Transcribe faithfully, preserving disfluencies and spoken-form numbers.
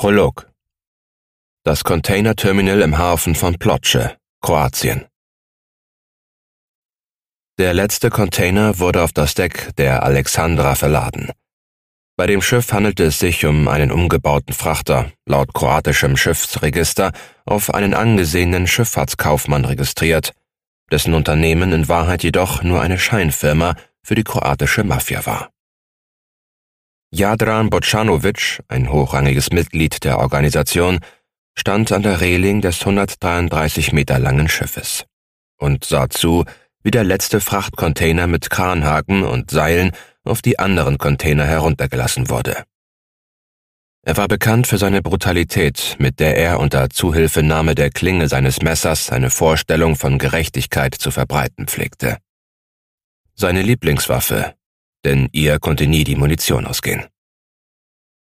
Prolog. Das Containerterminal im Hafen von Ploče, Kroatien. Der letzte Container wurde auf das Deck der Alexandra verladen. Bei dem Schiff handelte es sich um einen umgebauten Frachter, laut kroatischem Schiffsregister auf einen angesehenen Schifffahrtskaufmann registriert, dessen Unternehmen in Wahrheit jedoch nur eine Scheinfirma für die kroatische Mafia war. Jadran Bocanovic, ein hochrangiges Mitglied der Organisation, stand an der Reling des hundertdreiunddreißig Meter langen Schiffes und sah zu, wie der letzte Frachtcontainer mit Kranhaken und Seilen auf die anderen Container heruntergelassen wurde. Er war bekannt für seine Brutalität, mit der er unter Zuhilfenahme der Klinge seines Messers eine Vorstellung von Gerechtigkeit zu verbreiten pflegte. Seine Lieblingswaffe, denn ihr konnte nie die Munition ausgehen.